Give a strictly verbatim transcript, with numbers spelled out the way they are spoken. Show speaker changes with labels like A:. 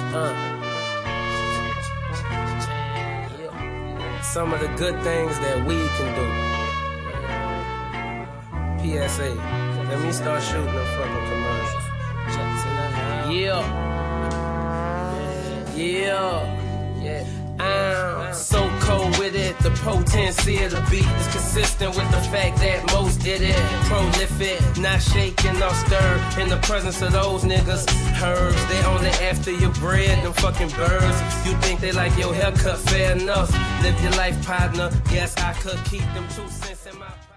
A: Uh. Some of the good things that we can do. P S A. Let me start shooting them fucking commercials. Yeah. Yeah. Yeah. I'm so cold with it. The potency of the beat is consistent with the fact that most did it. Prolific, not shaking nor stirred in the presence of those niggas. Herbs, they only after your bread, them fucking birds. You think they like your haircut, fair enough. Live your life, partner. Guess I could keep them two cents in my